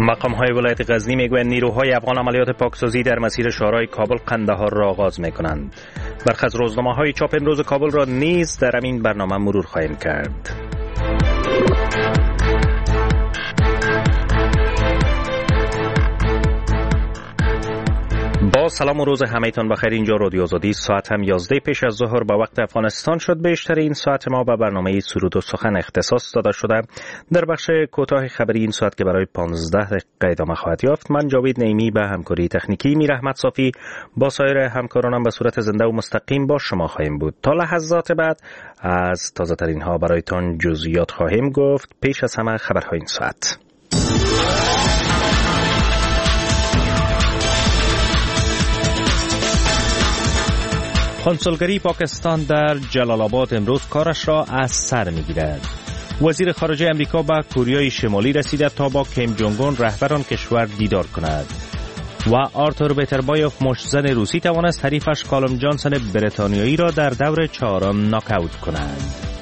مقام‌های ولایت غزنی میگویند نیروهای افغان عملیات پاکسازی در مسیر شهرهای کابل قندهار را آغاز میکنند. برخی از روزنامه‌های چاپ امروز کابل را نیز در این برنامه مرور خواهیم کرد. با سلام و روز همه‌تان بخیر. اینجا رادیو آزادی، ساعت هم 11 پیش از ظهر به وقت افغانستان شد. بیشتر این ساعت ما به برنامه سرود و سخن اختصاص داده شده. در بخش کوتاه خبری این ساعت که برای 15 دقیقه ادامه خواهد یافت، من جاوید نعیمی به همکاری تکنیکی، میر احمد صافی با سایر همکارانم به صورت زنده و مستقیم با شما خواهیم بود. تا لحظات بعد از تازه ترین ها برایتان جزئیات خواهیم گفت. پیش از همه خبرهای این ساعت. کنسولگری پاکستان در جلال آباد امروز کارش را از سر می‌گیرد. وزیر خارجه امریکا به کوریای شمالی رسیده تا با کیم جونگ اون رهبر آن کشور دیدار کند. و آرتور بیتربایوف مشتزن روسی توانست حریفش کالوم جانسن بریتانیایی را در دور چهارم ناکاوت کند.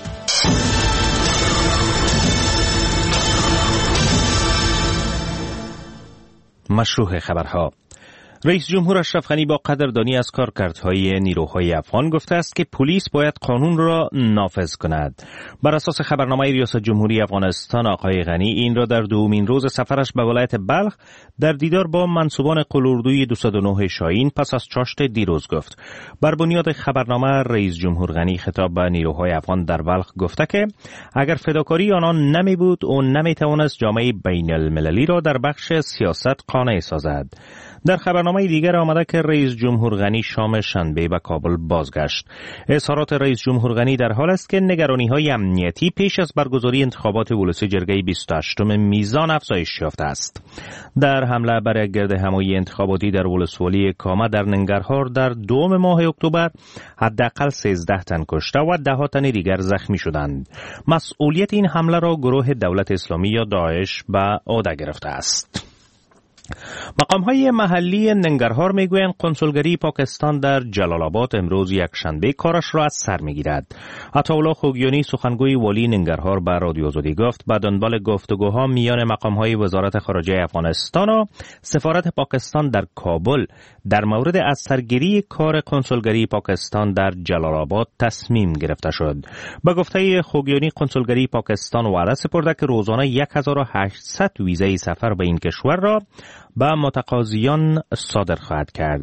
مشروع خبرها. رئیس جمهور اشرف غنی با قدردانی از کارکردهای نیروهای افغان گفته است که پلیس باید قانون را نافذ کند. بر اساس خبرنامه ریاست جمهوری افغانستان، آقای غنی این را در دومین روز سفرش به ولایت بلخ در دیدار با منصوبان قلاردوی 209 شاهین پس از چاشت دیروز گفت. بر بنیاد خبرنامه رئیس جمهور غنی خطاب به نیروهای افغان در بلخ گفته که اگر فداکاری آنان نمی بود و نمی توانست جامعه بین المللی را در بخش سیاست قانع سازد. در خبرنامه دیگر آمده که رئیس جمهور غنی شام شنبه به کابل بازگشت. اظهارات رئیس جمهور غنی در حال است که نگرانی‌های امنیتی پیش از برگزاری انتخابات ولسی جرگه 28 میزان افزایش یافته است. در حمله بر گردهمایی انتخاباتی در ولسوالی کامه در ننگرهار در 2 ماه اکتبر حداقل 13 تن کشته و 10 تن دیگر زخمی شدند. مسئولیت این حمله را گروه دولت اسلامی یا داعش به عهده گرفته است. مقام‌های محلی ننگرهار میگویند کنسولگری پاکستان در جلال آباد امروز یکشنبه کارش را از سر میگیرد. عطاالله خوگیانی سخنگوی والی ننگرهار به رادیو آزادی گفت به دنبال گفتگوها میان مقام‌های وزارت خارجه افغانستان و سفارت پاکستان در کابل در مورد از سرگیری کار کنسولگری پاکستان در جلال آباد تصمیم گرفته شد. به گفته خوگیانی کنسولگری پاکستان وعده سپرده که روزانه 1800 ویزای سفر به این کشور را به متقاضیان صادر خواهد کرد.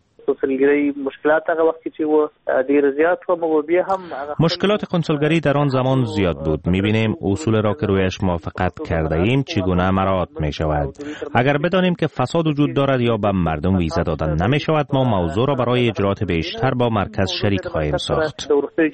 مشکلات کنسولگری در آن زمان زیاد بود. می‌بینیم اصول را که رویش موافقت کرده ایم چگونه مراعات می شود. اگر بدانیم که فساد وجود دارد یا به مردم ویزا دادن نمی شود، ما موضوع را برای اجرات بیشتر با مرکز شریک خواهیم ساخت.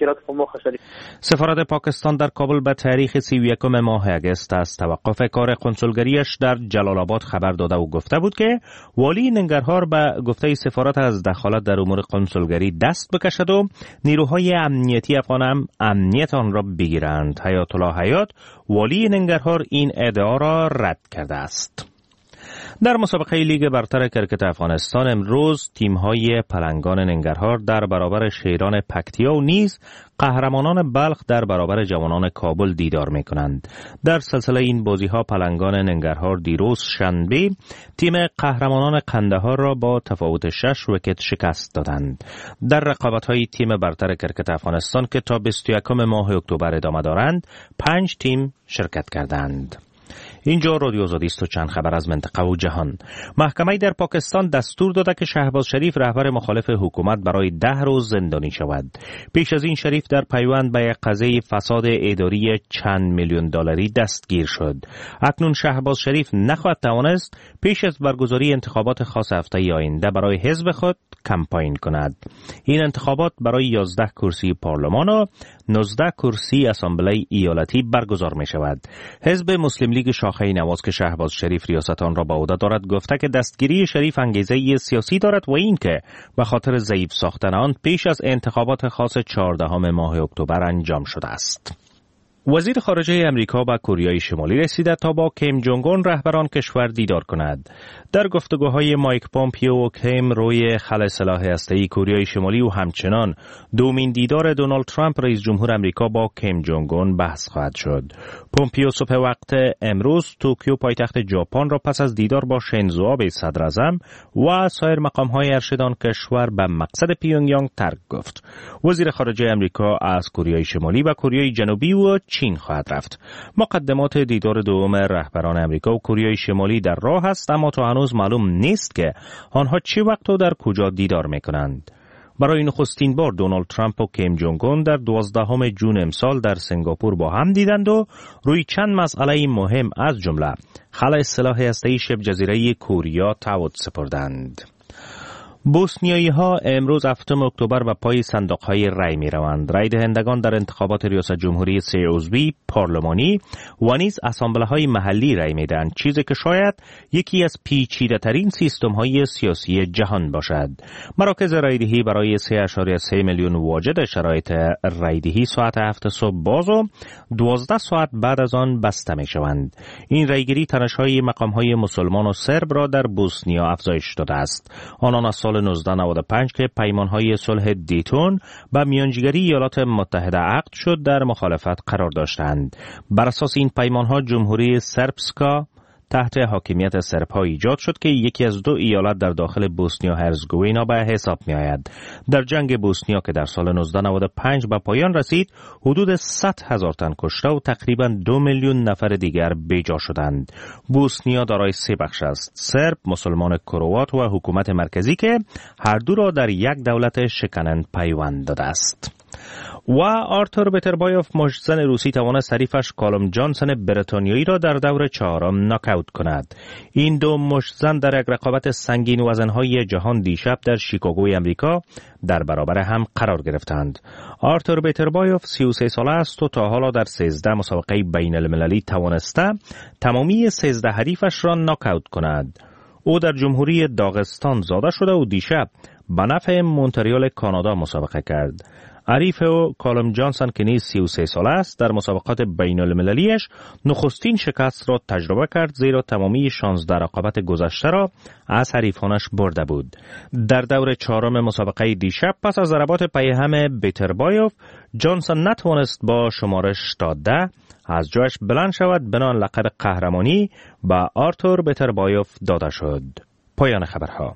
سفارت پاکستان در کابل به تاریخ 31 ماه اگست از توقف کار کنسولگریش در جلال آباد خبر داده و گفته بود که والی ننگرهار به گفته سفارت از دخالت در امور کنسولگری دست بکشد و نیروهای امنیتی افغان هم امنیت آن را بگیرند. حیات الله حیات والی ننگرهار این ادعا را رد کرده است. در مسابقه لیگ برتر کرکت افغانستان امروز تیم‌های پلنگان ننگرهار در برابر شیران پکتیا و نیز قهرمانان بلخ در برابر جوانان کابل دیدار می‌کنند. در سلسله این بازی‌ها پلنگان ننگرهار دیروز شنبه تیم قهرمانان قندهار را با تفاوت 6 ویکت شکست دادند. در رقابت‌های تیم برتر کرکت افغانستان که تا 21 ماه اکتبر ادامه دارند 5 تیم شرکت کردند. اینجا رادیو آزادی است و چند خبر از منطقه و جهان. محکمه در پاکستان دستور داده که شهباز شریف رهبر مخالف حکومت برای 10 روز زندانی شود. پیش از این شریف در پیوند به یک قضیه فساد اداری چند میلیون دلاری دستگیر شد. اکنون شهباز شریف نخواهد توانست پیش از برگزاری انتخابات خاص هفته آینده برای حزب خود کمپاین کند. این انتخابات برای 11 کرسی پارلمان و 19 کرسی اسامبله ایالتی برگزار می شود. حزب مسلم لیگ شاخه نواز که شهباز شریف ریاست آن را به عهده دارد گفته که دستگیری شریف انگیزه سیاسی دارد و این که به خاطر ضعیف ساختن آن پیش از انتخابات خاص 14 ماه اکتبر انجام شده است. وزیر خارجه امریکا به کره شمالی رسیده تا با کیم جونگ اون رهبران کشور دیدار کند. در گفتگوهای مایک پومپیو و کیم روی خلع سلاح هسته‌ای کره شمالی و همچنان دومین دیدار دونالد ترامپ رئیس جمهور امریکا با کیم جونگ اون بحث خواهد شد. پومپیو صبح وقت امروز توکیو پایتخت ژاپن را پس از دیدار با شینزو آبه صدر اعظم و سایر مقام‌های ارشدان کشور به مقصد پیونگیانگ ترک گفت. وزیر خارجه امریکا از کره شمالی و کره جنوبی و چین خواهد رفت. مقدمات دیدار دوم رهبران امریکا و کره شمالی در راه است، اما تا هنوز معلوم نیست که آنها چه وقت و در کجا دیدار می‌کنند. برای نخستین بار دونالد ترامپ و کیم جونگ اون در 12 جون امسال در سنگاپور با هم دیدند و روی چند مسئله مهم از جمله خلع سلاح هسته‌ای شبه جزیره کوریا تعهد سپردند. بوسنیایی‌ها امروز 7 اکتبر به پای صندوق‌های رای می‌روند. رای دهندگان در انتخابات ریاست جمهوری 3 عضوی پارلمانی و نیز اسامبله‌های محلی رای می‌دهند، چیزی که شاید یکی از پیچیده‌ترین سیستم‌های سیاسی جهان باشد. مراکز رایدهی برای 3.3 میلیون واجد شرایط رایدهی ساعت 7 صبح باز و 12 ساعت بعد از آن بسته می‌شوند. این رایگیری تنش‌های مقام‌های مسلمان و سرب را در بوسنیا افزایش داده است. آنان از سال 1995 که پیمانهای صلح دیتون با میانجیگری ایالات متحده عقد شد در مخالفت قرار داشتند. بر اساس این پیمانها جمهوری سربسکا تحت حاکمیت سرب‌ها ایجاد شد که یکی از 2 ایالت در داخل بوسنیا هرزگوینا به حساب می آید. در جنگ بوسنیا که در سال 1995 به پایان رسید، حدود 100,000 تن کشته و تقریباً 2 میلیون نفر دیگر بیجا شدند. بوسنیا دارای 3 بخش است: سرب، مسلمان کروات و حکومت مرکزی که هر دو را در یک دولت شکنن پیوند داده است. و آرتور بیتربایوف مشتزن روسی توانست حریفش کالوم جانسن بریتانیایی را در دور 4 ناکاوت کند. این دو مشتزن در یک رقابت سنگین وزنهای جهان دیشب در شیکاگوی امریکا در برابر هم قرار گرفتند. آرتور بیتربایوف 33 ساله است و تا حالا در 13 مسابقه بین المللی توانسته تمامی 13 حریفش را ناکاوت کند. او در جمهوری داغستان زاده شده و دیشب به نفع مونتریال کانادا مسابقه کرد. حریف او کالوم جانسن که نیز 33 ساله است در مسابقات بین المللیش نخستین شکست را تجربه کرد، زیرا تمامی 16 رقابت گذشته را از حریفانش برده بود. در دور 4 مسابقه دیشب پس از ضربات پیهم بیتربایوف جانسن نتوانست با شمارش تا 10 از جایش بلند شود، بنان لقب قهرمانی به آرتور بیتربایوف داده شد. پایان خبرها.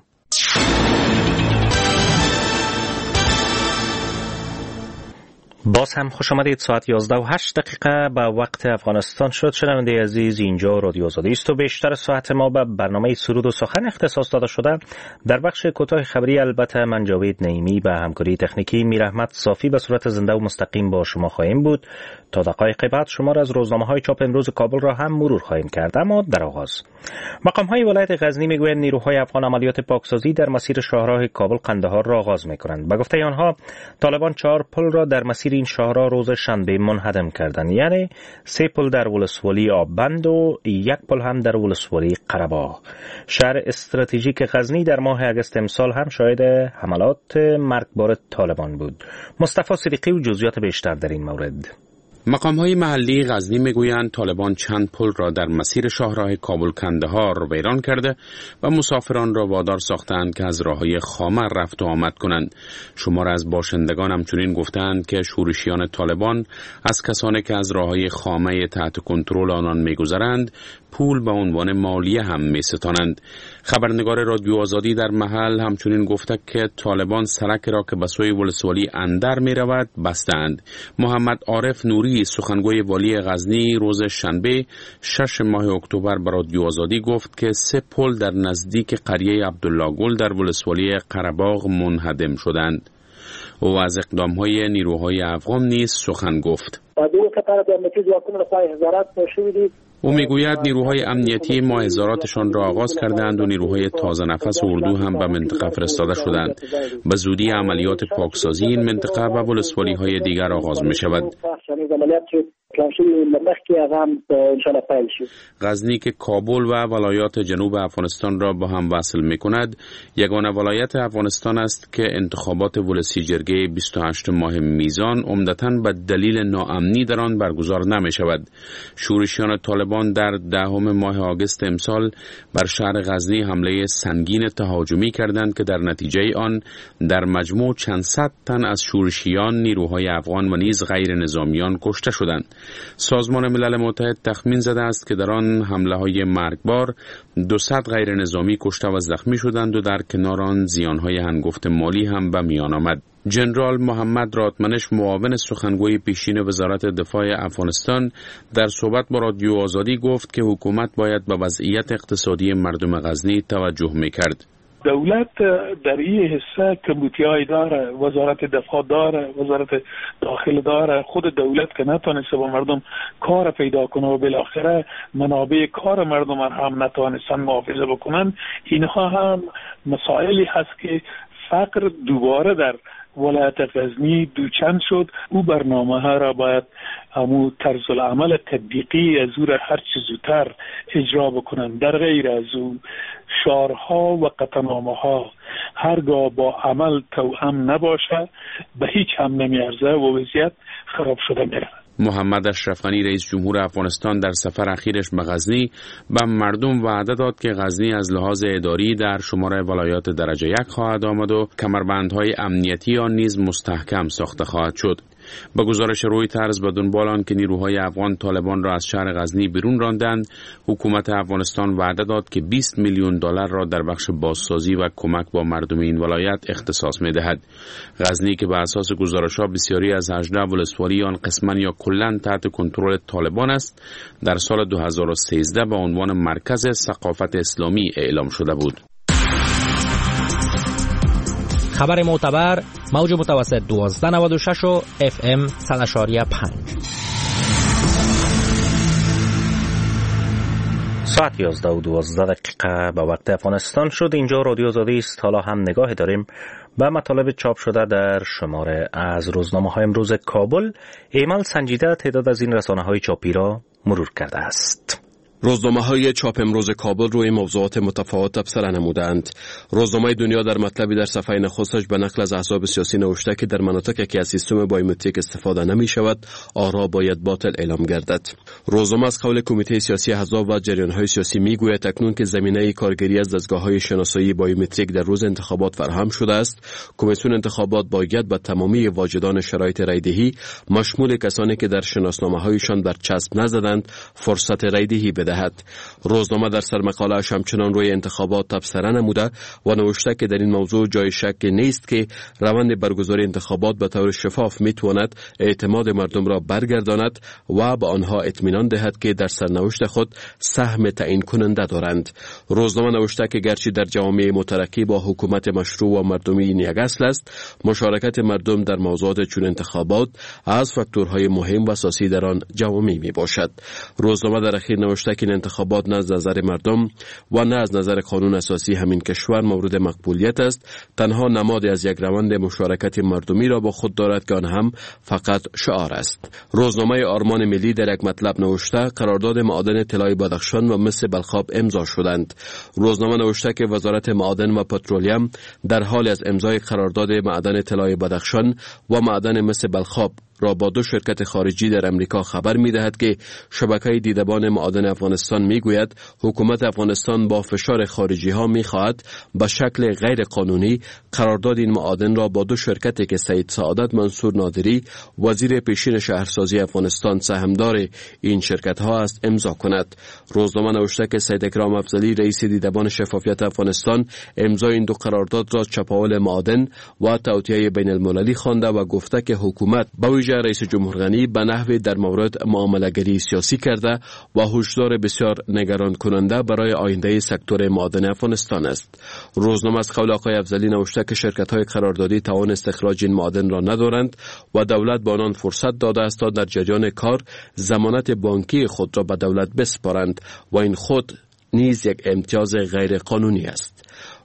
باز هم خوش آمدید. ساعت 11:08 به وقت افغانستان شد. شنونده عزیز، اینجا رادیو آزادی است و بیشتر ساعت ما به برنامه سرود و سخن اختصاص داده شده. در بخش کوتاه خبری البته من جاوید نعیمی به همکاری تکنیکی میرحمت صافی به صورت زنده و مستقیم با شما خواهیم بود. تا دقایق بعد شمار از روزنامه‌های چاپ امروز کابل را هم مرور خواهیم کرد. اما در آغاز مقام‌های ولایت غزنی میگویند نیروهای افغان عملیات پاکسازی در مسیر شاهراه کابل قندهار را آغاز می‌کنند. به گفته آنها طالبان 4 پل را در مسیر این شاهراه روز شنبه منهدم کردند، یعنی 3 پل در ولسوالی آبند و 1 پل هم در ولسوالی قره‌باغ. شهر استراتژیک غزنی در ماه اگست امسال هم شاهد حملات مرگبار طالبان بود. مصطفی صدیقی و جزئیات بیشتر در این مورد. مقام‌های محلی غزنی میگویند طالبان چند پل را در مسیر شاهراه کابل کندهار ویران کرده و مسافران را وادار ساختند که از راههای خامه رفت و آمد کنند. شمار از باشندگان همچنین گفتند که شورشیان طالبان از کسانی که از راههای خامه تحت کنترل آنان میگذرند پول به عنوان مالیه هم میستانند. خبرنگار رادیو آزادی در محل همچنین گفته که طالبان سرک را که به سوی ولسوالی اندر می رود بستند. محمد عارف نوری سخنگوی والی غزنی روز شنبه 6 ماه اکتبر به رادیو آزادی گفت که 3 پل در نزدیک قریه عبدالله گل در ولسوالی قره‌باغ منهدم شدند. او از اقدام‌های نیروهای افغان نیز سخن گفت. او میگوید نیروهای امنیتی ماهزاراتشان را آغاز کردند و نیروهای تازه نفس اردو هم به منطقه فرستاده شدند. به زودی عملیات پاکسازی این منطقه و ولسوالی‌های دیگر آغاز می شود. غزنی که کابل و ولایات جنوب افغانستان را با هم وصل می کند، یگانه ولایت افغانستان است که انتخابات ولسی جرگه 28 ماه میزان عمدتاً به دلیل ناامنی در آن برگزار نمی شود. شورشیان طالبان در 10 ماه آگوست امسال بر شهر غزنی حمله سنگین تهاجمی کردند که در نتیجه آن در مجموع چند صد تن از شورشیان، نیروهای افغان و نیز غیر نظامیان کشته شدند. سازمان ملل متحد تخمین زده است که در آن حمله‌های مرگبار 200 غیر نظامی کشته و زخمی شدند و در کنار آن زیانهای هنگفت مالی هم به میان آمد. جنرال محمد راتمنش، معاون سخنگوی پیشین وزارت دفاع افغانستان، در صحبت با رادیو آزادی گفت که حکومت باید به وضعیت اقتصادی مردم غزنی توجه می‌کرد. دولت در این حصه کمیته‌ای داره، وزارت دفاع داره، وزارت داخل داره. خود دولت که نتونسته با مردم کار پیدا کنه و بالاخره منابع کار مردم هم نتونستن محافظه بکنن، اینها هم مسائلی هست که فقر دوباره در ولایت غزنی دوچند شد. او برنامه ها را باید همون طرز العمل تطبیقی از او را هر چه زودتر اجرا بکنند. در غیر از او شعارها و قطعنامه ها هرگاه با عمل توأم نباشه به هیچ هم نمیارزه و وضعیت خراب شده میره. محمد اشرف غنی رئیس جمهور افغانستان در سفر اخیرش به غزنی به مردم وعده داد که غزنی از لحاظ اداری در شمار ولایات درجه 1 خواهد آمد و کمربندهای امنیتی آن نیز مستحکم ساخته خواهد شد. با گزارش رویترز به دنبال آن که نیروهای افغان طالبان را از شهر غزنی بیرون راندند، حکومت افغانستان وعده داد که 20 میلیون دلار را در بخش بازسازی و کمک با مردم این ولایت اختصاص می‌دهد. غزنی که به اساس گزارش‌ها بسیاری از 18 ولسوالی آن قسماً یا کلاً تحت کنترل طالبان است، در سال 2013 به عنوان مرکز ثقافت اسلامی اعلام شده بود. خبر معتبر، موج متوسط 1296 و FM 100.5. ساعت 11:12 به وقت افغانستان شد. اینجا رادیو آزادی است. حالا هم نگاه داریم به مطالب چاپ شده در شماره از روزنامه‌های امروز کابل. ایمل سنجیده تعداد از این رسانه‌های چاپی را مرور کرده است. روزنامه‌های چاپ امروز کابل روی موضوعات متفاوت تبصره نمودند. روزنامه دنیا در مطلبی در صفحه نخستش به نقل از احزاب سیاسی نوشته که در مناطقی که از سیستم بایومتریک استفاده نمی شود، آرا باید باطل اعلام گردد. روزنامه از قول کمیته سیاسی احزاب و جریان‌های سیاسی میگوید اکنون که زمینه کارگری از دستگاه‌های شناسایی بایومتریک در روز انتخابات فراهم شده است، کمیسیون انتخابات باید به تمامی واجدان شرایط رایدهی مشمول کسانی که در شناسنامه‌هایشان برچسب نزدند فرصت رایدهی بدهد. روزنامه در سرمقاله‌اش همچنان روی انتخابات تبصره نموده و نوشته که در این موضوع جای شک نیست که روند برگزاری انتخابات به طور شفاف میتواند اعتماد مردم را برگرداند و به آنها اطمینان دهد که در سرنوشت خود سهم تعیین کننده دارند. روزنامه نوشته که گرچه در جامعه مترقی با حکومت مشروع و مردمی این یک اصل است، مشارکت مردم در موضوعات چون انتخابات از فاکتورهای مهم و اساسی در آن جوامع می باشد. روزنامه در اخیر نوشته که انتخابات نه از نظر مردم و نه از نظر قانون اساسی همین کشور مورد مقبولیت است، تنها نماد از یک روند مشارکت مردمی را با خود دارد که آن هم فقط شعار است. روزنامه آرمان ملی در یک مطلب نوشته قرارداد معادن طلای بدخشان و مس بلخاب امضا شدند. روزنامه نوشته که وزارت معادن و پترولیم در حال از امضای قرارداد معدن طلای بدخشان و معدن مس بلخاب را با دو شرکت خارجی در امریکا خبر می دهد که شبکه دیدبان معادن افغانستان می گوید حکومت افغانستان با فشار خارجی ها می خواهد به شکل غیر قانونی قرارداد این معادن را با دو شرکتی که سید سعادت منصور نادری وزیر پیشین شهرسازی افغانستان سهمدار این شرکت ها است امضا کند. روزنامه نوشته که سید اکرام افضلی رئیس دیدبان شفافیت افغانستان امضای این دو قرارداد را چپاول معادن و توطئه بین المللی خوانده و گفته که حکومت با رئیس جمهور غنی به نحوی در مورد معامله‌گری سیاسی کرده و هشدار بسیار نگران کننده برای آینده سکتور معادن افغانستان است. روزنامه از قول آقای افضلی نوشته که شرکت‌های قراردادی توان استخراج این معادن را ندارند و دولت به آنان فرصت داده است تا در جریان کار ضمانت بانکی خود را به دولت بسپارند و این خود نیز یک امتیاز غیر قانونی است.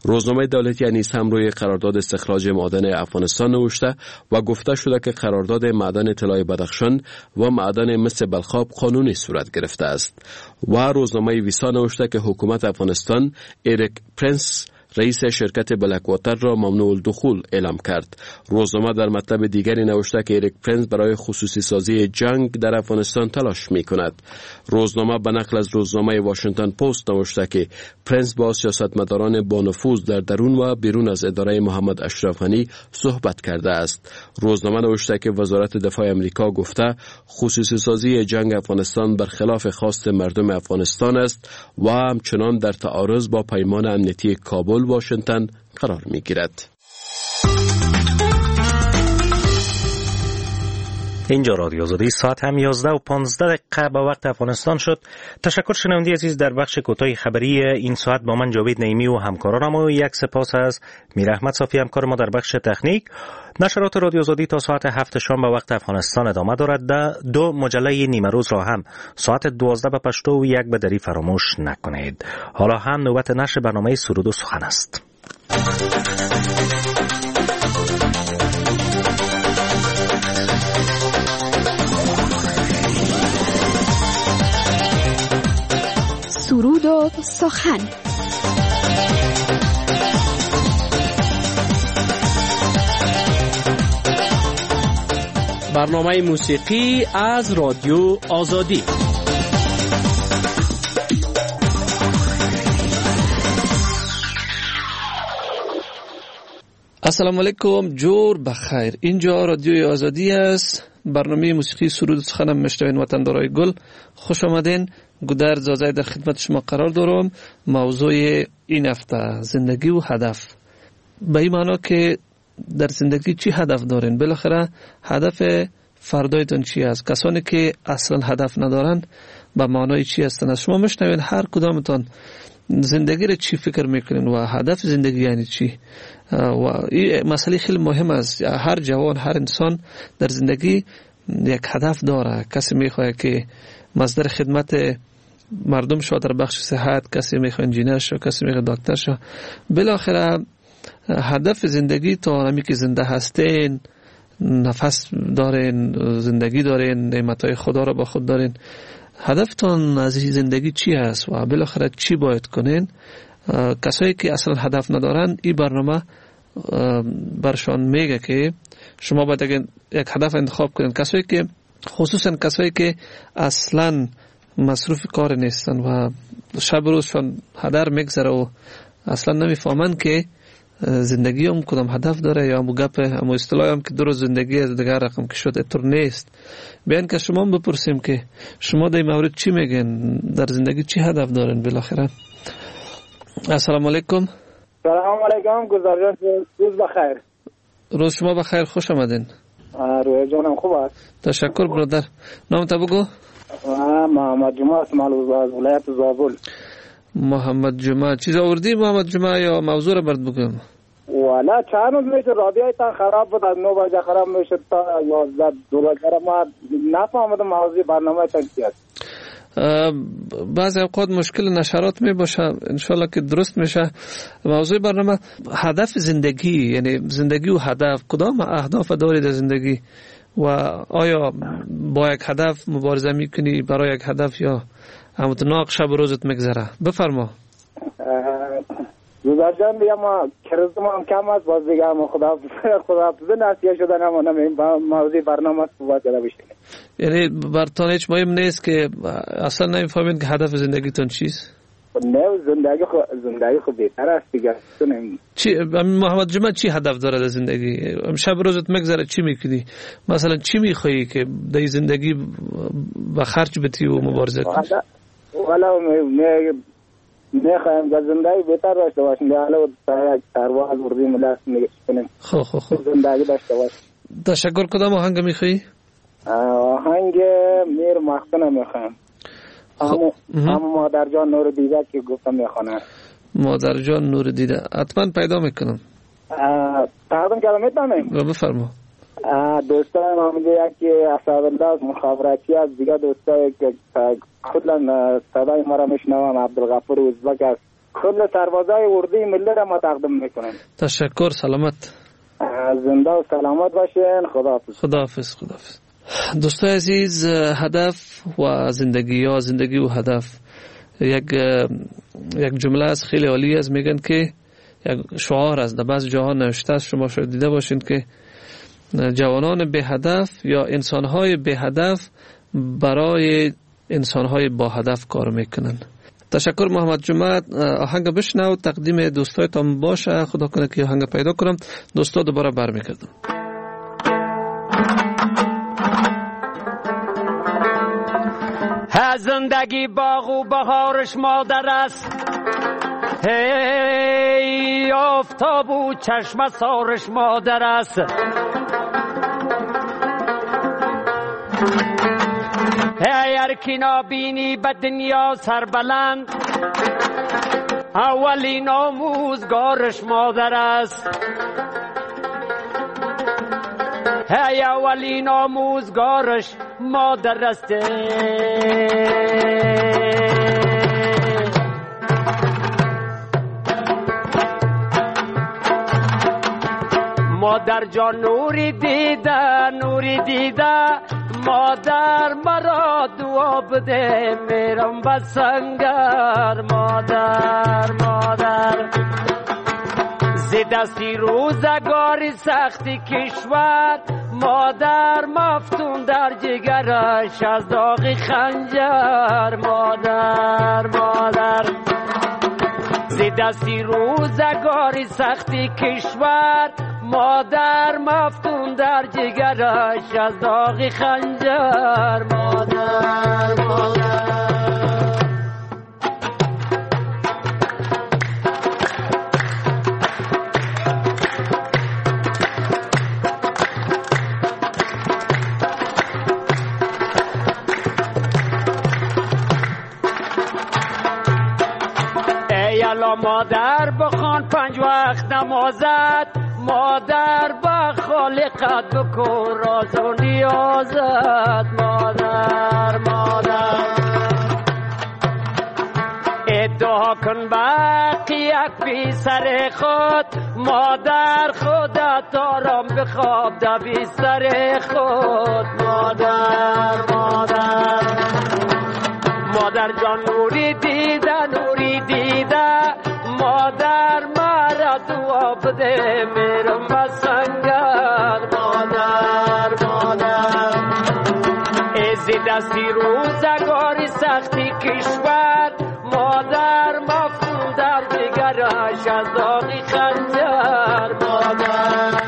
روزنامه دولتی انیس هم روی قرارداد استخراج معدن افغانستان نوشته و گفته شده که قرارداد معدن طلای بدخشان و معدن مس بلخاب قانونی صورت گرفته است. و روزنامه ویسا نوشته که حکومت افغانستان اریک پرنس رئیس شرکت بلکواتر را ممنوع الدخول اعلام کرد. روزنامه در مطلب دیگری نوشته که اریک پرنس برای خصوصی سازی جنگ در افغانستان تلاش می کند. روزنامه به نقل از روزنامه واشنگتن پست نوشته که پرنس با سیاستمداران با نفوذ در درون و بیرون از اداره محمد اشرف غنی صحبت کرده است. روزنامه نوشته که وزارت دفاع امریکا گفته خصوصی سازی جنگ افغانستان برخلاف خواست مردم افغانستان است و همچنان در تعارض با پیمان امنیتی کابل واشنگتن قرار می گیرد. اینجا رادیو آزادی، ساعت هم 11:15 به وقت افغانستان شد. تشکر شنوندی عزیز در بخش کوتاه خبری این ساعت با من جاوید نعیمی و همکارانم و یک سپاس از میر احمد صافی همکار ما در بخش تکنیک. نشرات رادیو آزادی تا ساعت 7 شام به وقت افغانستان ادامه دارد. دو مجله نیمه روز را هم ساعت 12 به پشتو و 1 به دری فراموش نکنید. حالا هم نوبت نشر برنامه سرود و سخن است. سرود و سخن. برنامه موسیقی از رادیو آزادی. السلام علیکم، جور بخیر. اینجا رادیو آزادی است. برنامه موسیقی سرود و سخن میشنوین. وطندارای گل خوش آمدین. گودر زازای در خدمت شما قرار دارم. موضوع این هفته زندگی و هدف. به این معنا که در زندگی چی هدف دارین؟ بالاخره هدف فردایتون چی است؟ کسانی که اصلا هدف ندارن به معنای چی هستن؟ شما میشنوین هر کدامتون زندگی رو چی فکر میکنین و هدف زندگی یعنی چی؟ و این مسئله خیلی مهم است. هر جوان، هر انسان در زندگی یک هدف داره. کسی میخواد که مصدر خدمت مردم شو در بخش صحت، کسی میخواد انجینر شو، کسی میخواد دکتر شو. بالاخره هدف زندگی تا همی که زنده هستین، نفس دارین، زندگی دارین، نعمتهای خدا را با خود دارین، هدفتان از زندگی چی است و بالاخره چی باید کنین؟ کسایی که اصلا هدف ندارن این برنامه برشان میگه که شما باید یک هدف انتخاب کنین. کسایی که خصوصا کسایی که اصلا مصروف کار نیستن و شب روزشان هدر میگذره و اصلا نمیفهمن که زندگی هم کدام هدف داره یا همو گپ همو اصطلاح هم که درست زندگی از دیگر رقم که شد اتر نیست. بیان که شما هم بپرسیم که شما در مورد چی میگن؟ در زندگی چی هدف دارن بالاخره؟ السلام علیکم. سلام علیکم گزارش. روز بخیر. روز شما بخیر، خوش آمدین. روی جانم خوب است. تشکر برادر. نام تا بگو. محمد جمعه از ولایت زابل. محمد جمعه چیز آوردی محمد جمعه یا موضوع را برد بگم؟ والا چند روز میشه رادیوی تا خراب بود، از 9 بجه خراب میشه تا 11 دو بجه. ما نفهمیدم موضوع برنامه تا چی است. بعضی اوقات مشکل نشرات می باشه، انشالله که درست میشه. موضوع برنامه هدف زندگی، یعنی زندگی و هدف. کدام اهداف داری در زندگی و آیا با یک هدف مبارزه میکنی برای یک هدف یا همونطور شب روزت میگذره؟ بفرما. گزار جان بیا ما کرزم هم کم است، باز دیگه هم خدا نصیحه شدن هم این موضوع برنامه صحبت کرده بشیم. یعنی برتان هیچ مهم نیست که اصلا نمیفهمین که هدف زندگیتون چیست؟ نه، زندگی خود بهتر است دیگه. چی محمد جمعه چی هدف داره در زندگی؟ شب روزت میگذره چی میکنی؟ مثلا چی میخوایی که در زندگی با خرج بتی و مبارزه کنی؟ والا میخوایم که زندگی بهتر داشته باشیم. حالا یک پرواز وردی ملاس میکنیم. خب زندگی داشته باشیم. تشکر. کدام آهنگ میخوایی؟ آهنگ میر مختونه میخوایم. اما مادر جان نور دیده که گفتم میخوانه. مادر جان نور دیده حتما پیدا میکنم. تقدیم کردم میتونم؟ بفرما. دوستان ما میگه یکی اسدالله مخابراتی از دیگه دوستایی که کلا صدای ما را میشنوم عبدالغفور ازبک است کل سربازای اردوی ملی را ما تقدیم میکنیم. تشکر، سلامت. زنده و سلامت باشین. خداحافظ. دوستای عزیز، هدف و زندگی و هدف یک جمله از خیلی عالی است. میگن که یک شعار است، در بعض جاها نوشته است، شما شاید دیده باشین که جوانان به هدف یا انسانهای به هدف برای انسانهای با هدف کار میکنن. تشکر محمد جمعه. آهنگ بشنو، تقدیم دوستایتان باشه. خدا کنه که آهنگ پیدا کنم، دوستا دوباره برمیگردم. زندگی باغ و بهارش مادر است، هی آفتاب و چشم سارش مادر است. هی هرکی نابینی به دنیا سربلند، اولین آموزگارش مادر است. هی اولین آموزگارش مادر است. مادر جان نوری دیده مادر مرا دعا بده، میرم به سنگر. مادر زی دستی روزگاری سختی کشور، مادر مفتون در جگرش از داغ خنجر. مادر زی دستی روزگاری سختی کشور، مادر مفتون در جگرش از داغ خنجر. مادر ایالا مادر بخوان 5 وقت نمازت، مادر با خالقت بکن راز و نیازت. مادر ادعا کن بقیت بی سر خود، مادر خودت آرام بخواب در بی سر خود. مادر جان نوری دیده مادر مرا دعا بده، میرم به سنگر. مادر ازی دستی روزگاری سختی کشور، مادر مفتون در جگرش از داغ خنجر. مادر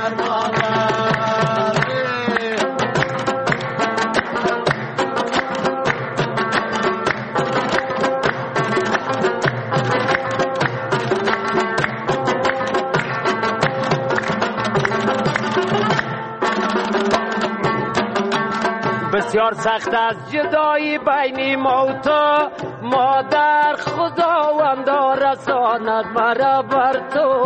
بسیار سخت از جدایی بین ما و تو، مادر خداوند رساند مرا بر تو.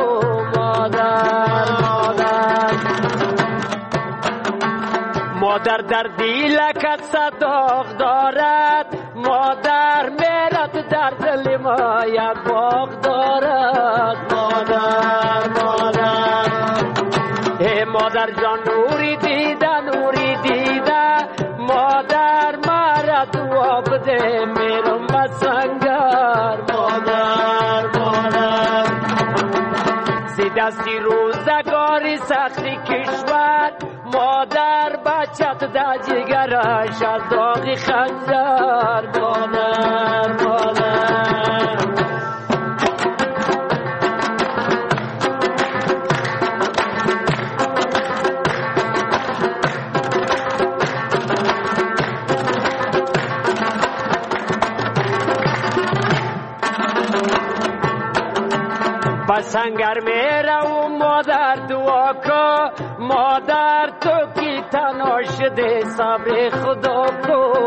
مادر در دیلکت صداق دارد، مادر میرد در دل ما یک باغ دارد. ای مادر جان نوری دیده مادر مرا دعا بده، میرم به سنگر. مادر زی دستی روزگاری سختی کشور، مادر بچت در جگرش از داغ خنجر. مادر سنگر میره و مادر دعا کو، مادر تو کی تنها شده صبر خدا کو.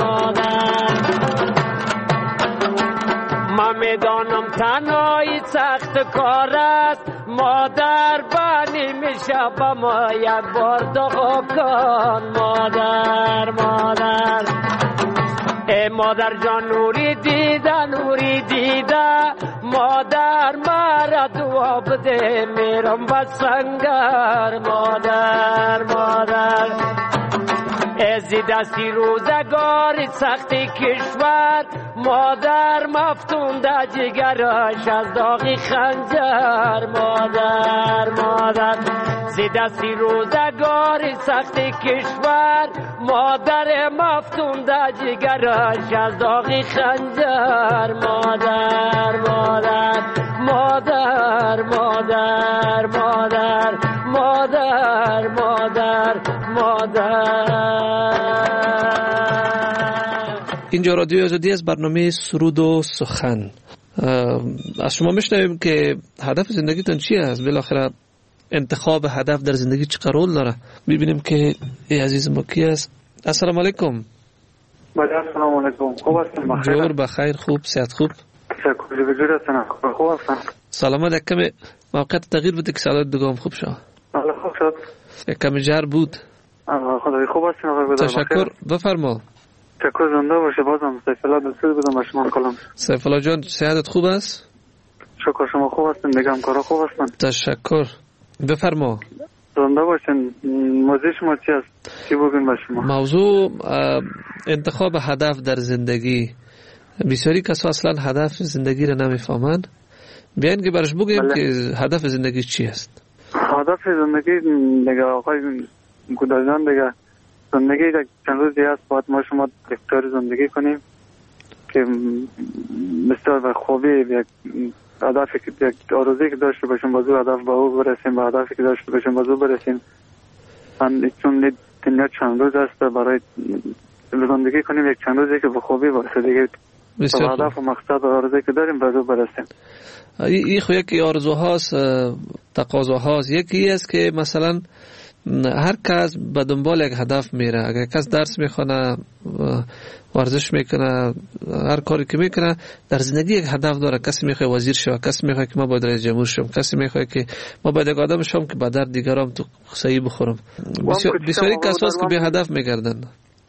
من میدانم تنهایی سخت کار است، مادر بانی میشه با ما یک بار دعا کن. مادر ای مادر جان نوری دیده مادر مرا دعا بده میرم به سنگر مادر مادر از دستی روزگار سختی کشور مادر مفتونده جگرش از داغی خنجر مادر مادر زی دستی روزگار سختی کشور مادر مفتونده جگرش از داغی خنجر مادر مادر مادر مادر مادر مادر مادر مادر. اینجا رادیو آزادی از برنامه سرود و سخن. از شما میشنویم که هدف زندگیتون چی است؟ بالاخره انتخاب هدف در زندگی چه رول داره؟ ببینیم که ای عزیز ما کی است. السلام علیکم. بله السلام علیکم. خوب هستین؟ بخیر. جور بخیر، خوب، صحت خوب. تشکر. بجور هستن. خوب هستن. سلامت. یک کم موقعیت تغییر بده که سالات دوام خوب شد. الله خوب شد. یک کم جر بود. خدای خوب هستین آقای گدار. تشکر. بفرما. تشکر. زنده باشه. بازم سیف الله دستور بدم به شما کلام. سیف الله جان صحتت خوب است؟ شکر. شما خوب هستین؟ دیگه همکارا خوب هستن؟ تشکر. بفرما. زنده باشین. موضوع شما چی است؟ چی بگین به شما؟ موضوع انتخاب هدف در زندگی. بسیاری کسا اصلا هدف زندگی را نمیفهمند. بیاین که برش بگیم که هدف زندگی چی است؟ هدف زندگی دیگه آقای گدار جان دیگه زندگی یک چند روزی هست باید ما شما اختیار زندگی کنیم که بسیار به خوبی یک هدفی که یک آرزویی که داشته باشیم بازو هدف به او برسیم، به هدفی که داشته باشیم بازو برسیم. من چون دنیا چند روز است برای زندگی کنیم یک چند روزی که به خوبی باشه دیگه به هدف و مقصد و آرزویی که داریم بازو برسیم. این خو یکی آرزوهاست، تقاضاهاست. یکی است که مثلا هر کس به دنبال یک هدف میره. اگر کس درس میخونه، ورزش میکنه، هر کاری که میکنه در زندگی یک هدف داره. کسی میخواد وزیر شه، کسی میخواد که ما باید رئیس جمهور شم، کسی میخواد که ما باید یک آدم شم که به درد دیگران تو صحیح بخورم. بسیاری کساست که به هدف میگردن.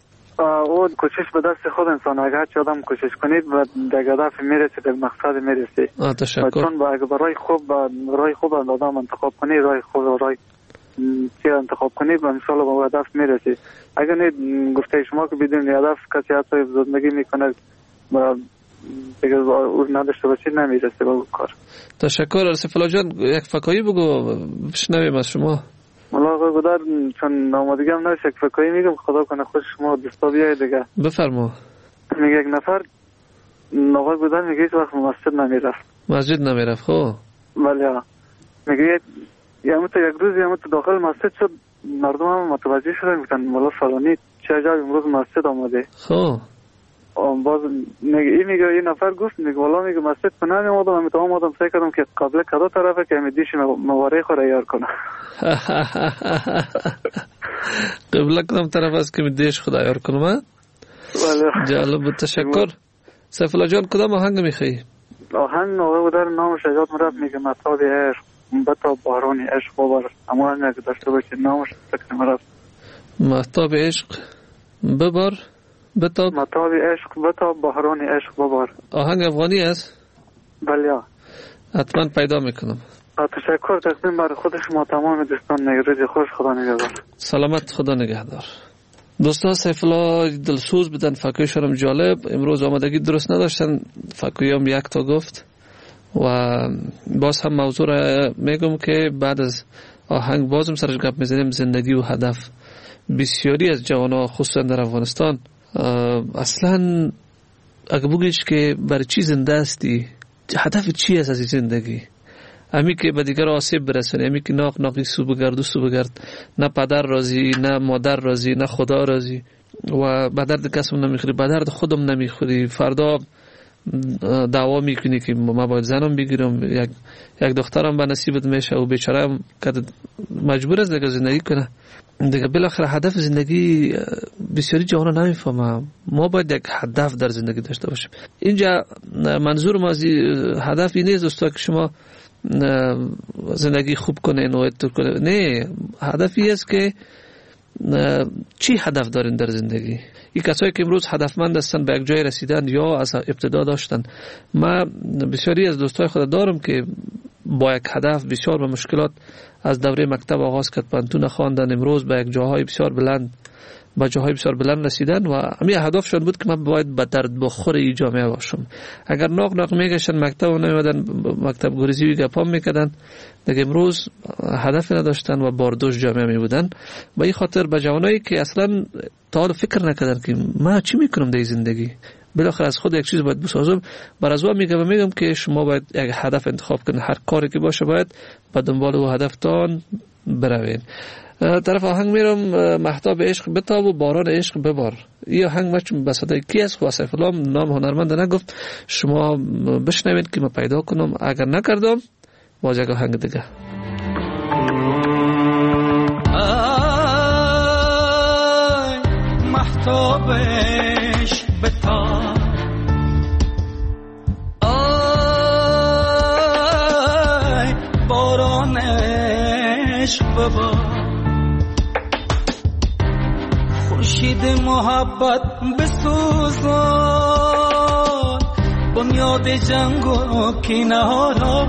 او کوشش به دست خود انسان. اگر چه آدم کوشش کنید و در هدف میرسید، در مقصد میرسید. تشکر. چون برای خوب آدم انتخاب کنی، راه خوب و راه چی انتخاب کنید و انشالله به هدف میرسید. اگر نه گفته شما که بدون هدف کسی حتی زندگی میکنه و دیگه او نداشته باشید نمیرسه به اون کار. تشکر. سفلا جان یک فکایی بگو بشنویم از شما. والله آقای گدار چون آمادگی هم نشه یک فکایی میگم خدا کنه خوش شما دستا بیاید دیگه. بفرما. میگه یک نفر آقای گدار میگه هیچ وقت مسجد نمیرفت. مسجد نمیرفت. خب بله. میگه یک روز داخل مسجد شد، مردم هم متوجه شدن میگن مولا فلانی چه عجب امروز مسجد آمده. خب باز میگه این نفر گفت میگه والا میگه مسجد کنه نمیادم من تمام آدم سعی کردم که قبل کدو طرفه که دیش مواره خور عیار کنه. قبل کدام طرف است که دیش خدا عیار کنم. بله. جالب. تشکر. سیف الله جان کدام آهنگ میخوای؟ آهنگ آقای در نام شجاعت مراد میگه مطلب عشق بتا بارانی عشق ببر. اما نه که داشته باشید نامش فکر مراد. مطلب عشق ببر بتا مطلب عشق بتا بارانی عشق ببر. آهنگ افغانی است؟ بله. حتما پیدا میکنم. تشکر. تقدیم بر خود شما تمام دوستان. روز خوش. خدا نگهدار. سلامت. خدا نگهدار. دوستان سیف الله دلسوز بدن. فکرشون جالب. امروز آمادگی درست نداشتن. فکریم یک تا گفت و باز هم موضوع را میگم که بعد از آهنگ بازم سرش گپ میزنیم. زندگی و هدف. بسیاری از جوانان خصوصا در افغانستان اصلا اگه بگیش که برای چی زنده هستی، هدف چی است از زندگی، امی که به دیگر آسیب برسونه، امی که ناقی سو بگرد، نه پدر راضی، نه مادر راضی، نه خدا راضی و به درد کسم نمیخوری، به درد خودم نمیخوری. فردا دعوا میکنی که ما باید زنم بگیرم، یک دخترم به نصیبت میشه و بیچاره هم مجبور است دیگه زندگی کنه. دیگه بالاخره هدف زندگی بسیاری جوانا نمیفهمم. ما باید یک هدف در زندگی داشته باشیم. اینجا منظور ما از هدف این نیست دوستا که شما زندگی خوب کنین و اتر کنین. نه، هدفی است که چی هدف دارین در زندگی؟ این کسایی که امروز هدفمند هستن به یک جای رسیدن یا از ابتدا داشتن. من بسیاری از دوستای خود دارم که با یک هدف بسیار به مشکلات از دوره مکتب آغاز کرد، پانتون خواندن، امروز به یک جاهای بسیار بلند رسیدن و همین هدفشون بود که من باید به درد بخور این جامعه باشم. اگر ناق میگشتن مکتب و نمیدن مکتب گریزی گپام میکردن، دیگه امروز هدف نداشتن و باردوش جامعه می بودن. به این خاطر به جوانایی که اصلا تا حالا فکر نکردن که من چی میکنم در زندگی، بالاخره از خود یک چیز باید بسازم، بر از میگم که شما باید یک هدف انتخاب کنید. هر کاری که باشه باید به دنبال او هدفتان بروین. طرف آهنگ میرم مهتاب عشق بتاب و باران عشق ببار. این آهنگ مچم به صدای کی است؟ سیف الله نام هنرمند نگفت، شما بشنوید که من پیدا کنم، اگر نکردم باز یک آهنگ دیگه. مهتاب عشق بتاب، باران عشق ببار، خورشید محبت بسوزان، بنیاد جنگ و کینه ها را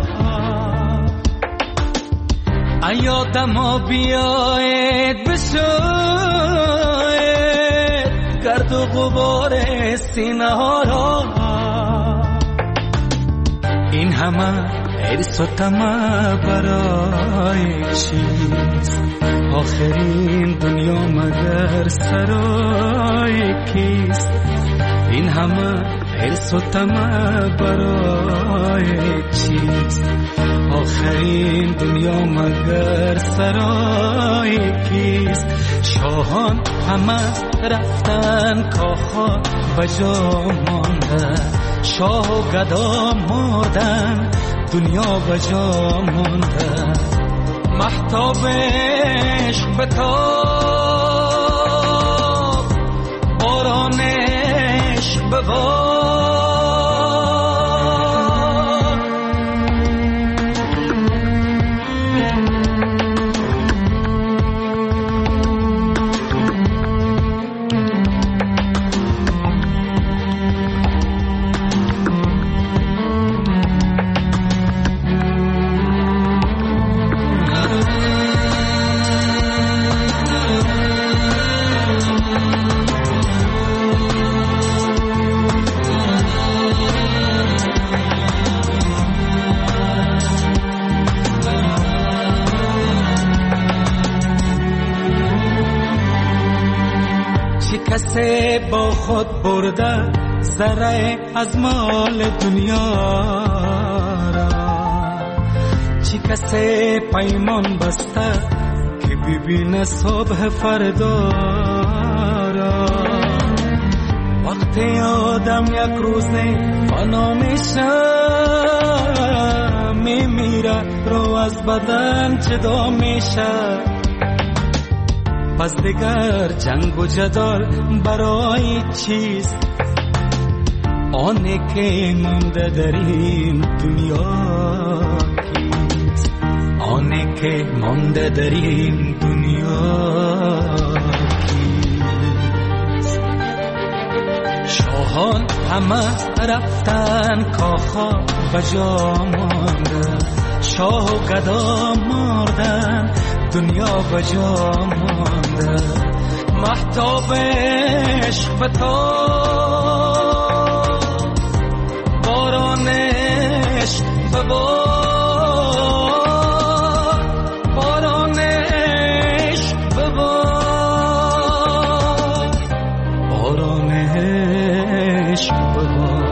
ایادما بیاید بشاید گرد و غبار سینه ها را. این همه حرص و طمع برای چیست؟ آخرین دنیا مگر سرای کیست؟ این همه حرص و طمع برای چیست؟ آخرین دنیا مگر سرای کیست؟ شاهان همه رفتن، کاخا بجا مانده، شاه و گدا مردن، دنیا بجا مانده. مهتاب عشق بتاب، باران عشق ببار. کسی با خود برده ذره از مال دنیا را، چی کسی پیمان بسته که ببینه صبح فردا را. وقتی آدم یک روز فنا میشه، میمیره رو از بدن جدا میشه. پس دیگر جنگ و جدال برای چیست؟ آنی که مونده در این دنیا کیست؟ آنی که مونده در این دنیا کیست؟ شاهان همه رفتن، کاخا بجا مانده، شاه و گدا مردن، دنیا بجا مانده. مهتاب عشق بتاب، باران عشق ببار، باران عشق ببار، باران عشق ببار.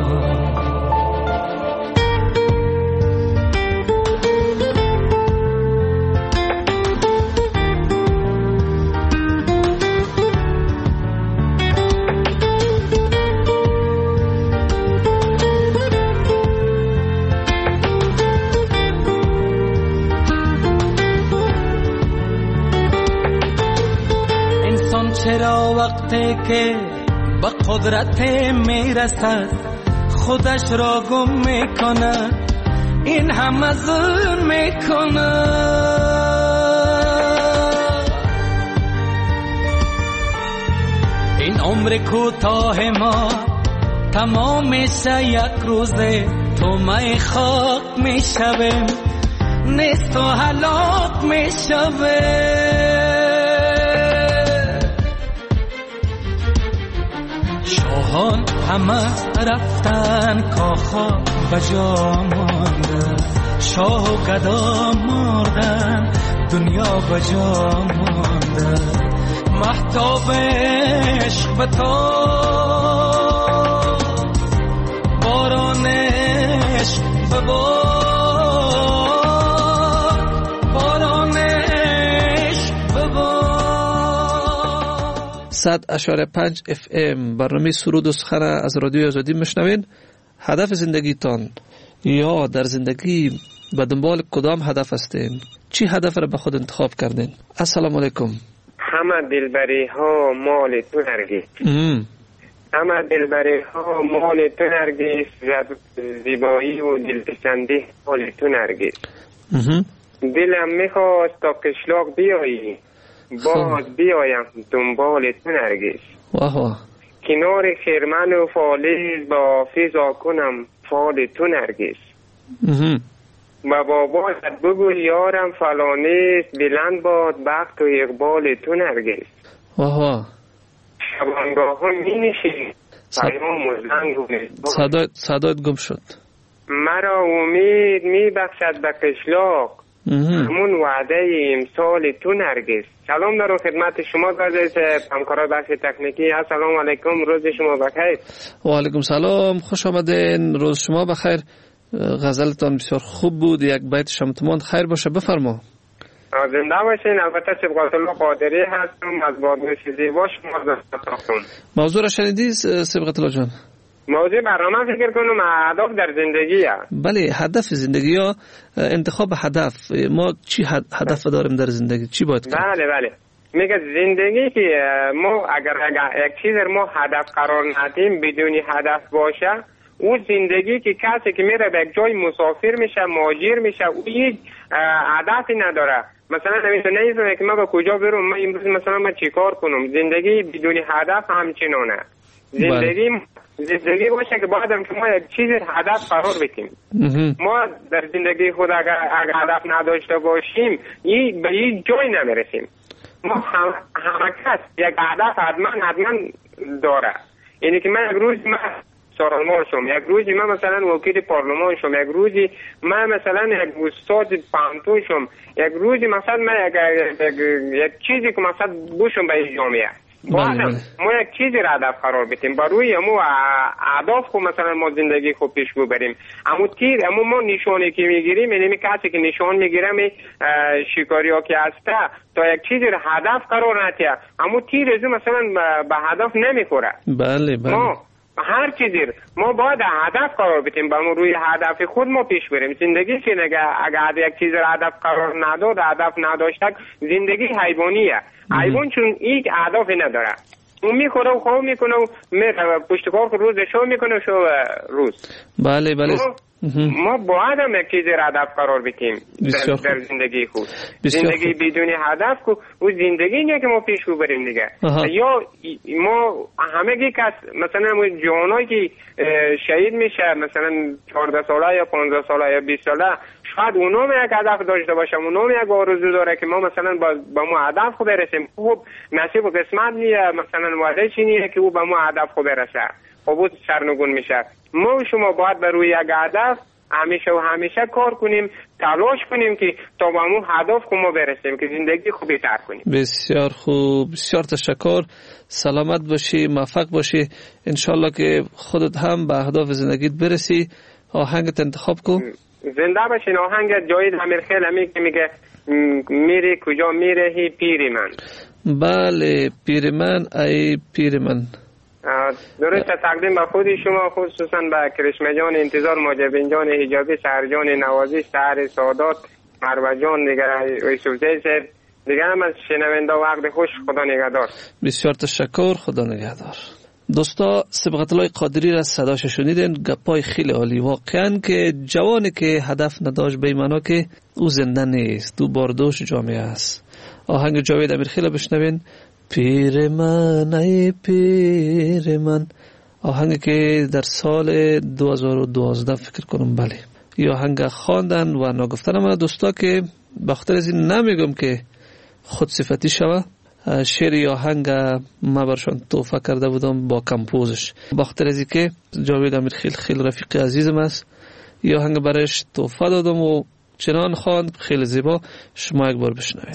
چرا وقتی که به قدرت میرسد خودش را گم میکند، این همه ظلم میکند؟ عمر کوتاه ما تمام میشه یک روزه تو مای خاک میشویم نیست و هلاک میشویم شاهان همه رفتن کاخا بجا مانده شاه و گدا مردن دنیا بجا مانده محتاب عشق به تو باران عشق به باران عشق به 100.5 FM برنامه سرود و سخن از رادیوی آزادی میشنوین. هدف زندگیتان یا در زندگی به دنبال کدام هدف هستین؟ چی هدف را به خود انتخاب کردین؟ السلام علیکم. همه دلبری ها مال تو نرگس همه دلبری ها مال تو نرگس زیبایی و دلپسندی مال تو نرگس دلم میخواست تا قشلاق بیایی باز بیایم دنبال تو نرگس کنار خرمن و فالیز با فضا کنم فال تو نرگس و بابایت بگو یارم فلانیست بلند باد بخت و اقبال تو نرگس شبانگاه ها می نشید پیام و زنگ و صدایت گم شد. مرا امید می بخشد به قشلاق همون وعده امسال تو نرگس. سلام دارم خدمت شما عزیز همکارای بخش تکنیکی. السلام علیکم، روز شما بخیر. و علیکم سلام، خوش آمدین، روز شما بخیر. غزلتان بسیار خوب بود، یک بیت شمتمان خیر باشه، بفرما. زنده باشین. البته سبقت الله قادری هستم از بادغیس زیبا شما دستتون. موضوع را شنیدی سبقت الله جان؟ موضوع برنامه فکر کنم هدف در زندگی هست. بله، هدف زندگی ها انتخاب هدف. ما چی هدف داریم در زندگی؟ چی باید کنیم؟ بله میگه زندگی که ما اگر یک چیز ما هدف قرار ندیم بدون هدف باشه، او زندگی که کسی که میره به یک جای مسافر میشه مهاجر میشه او هیچ هدفی نداره. مثلا نمیدونه که من به کجا برم، من امروز مثلا من چیکار کنم. زندگی بدون هدف همچنانه. زندگی باشه که باید که ما یک چیز هدف قرار بدیم. ما در زندگی خود اگر هدف نداشته باشیم به هیچ جای نمیرسیم. ما همه کس یک هدف حتما داره. یعنی که من یک روز سارالمار شم، یک روزی من مثلا وکیل پارلمان شم، یک روزی من مثلا یک استاد پانتون شم، یک روزی مثلا من یک چیزی که مثلا بوشم به این جامعه. ما یک چیزی را هدف قرار بدیم، بروی امو اهداف خو مثلا ما زندگی خو پیش ببریم. امو ما نشانی که میگیریم، یعنی کسی که نشان میگیرم شکاری ها که هسته تا یک چیزی را هدف قرار نتیه، امو تیر ازو مثلا به هدف نمیخوره. بله ما هر چیزی ما باید هدف قرار بدیم، با ما روی هدف خود ما پیش بریم. زندگی که اگر یک چیز را هدف قرار نداد، هدف نداشته، زندگی حیوانیه. حیوان چون هیچ هدفی نداره، اون میخوره و خواب میکنه و پشتکار که روز شو میکنه شو روز. بله ما باید هم یک چیز را هدف قرار بدیم در زندگی خود. زندگی بدون هدف که او زندگی نیه که ما پیش بریم دیگه. یا ما همه کس مثلا جوانایی که شهید میشه مثلا 14 ساله یا 15 ساله یا 20 ساله، شاید اونم یک هدف داشته باشه، اونم یک آرزو داره که ما مثلا با ما هدف خود برسیم. خب نصیب و قسمت نیه، مثلا وعده چی نیه که او با ما هدف خود برسه، خب او سرنگون میشه. ما و شما باید بر روی یک هدف همیشه کار کنیم، تلاش کنیم که تا به اون هدف خود ما برسیم که زندگی خوبی تر کنیم. بسیار خوب، بسیار تشکر. سلامت باشی، موفق باشی، انشالله که خودت هم به اهداف زندگیت برسی. آهنگت انتخاب کن. زنده باشین. آهنگ جاوید امیرخیل همی که میگه میری کجا میرهی پیری من. بله، پیری من ای پیری من. درست تقدیم به خودی شما، خصوصا به کرشمه جان انتظار، ماجبین جان حجابی، سهر جان نوازی، سهر سادات، مروه جان دیگر، یوسفزی صاحب دیگر هم از شنونده و عقد خوش. خدا نگهدار. بسیار تشکر، خدا نگهدار. دوستا، سبقت الله قادری را صداش شنیدین. گپای خیلی عالی. واقعا که جوانی که هدف نداشت به ایمانا که او زنده نیست، او باردوش جامعه است. آهنگ جاوید امیرخیل بشنوین پیر من ای پیر من، آهنگی که در سال 2012 فکر کنم بله یا آهنگ خواندن و نگفتن من دوستا که بخاطر از این نمیگم که خود صفتی شوه، شعر یا آهنگ ما برشان توفه کرده بودم با کمپوزش، بخاطر از این که جاوید امیرخیل خیلی رفیق عزیزم است، یا آهنگ برش توفه دادم و چنان خواند خیلی زیبا. شما یک بار بشنوید.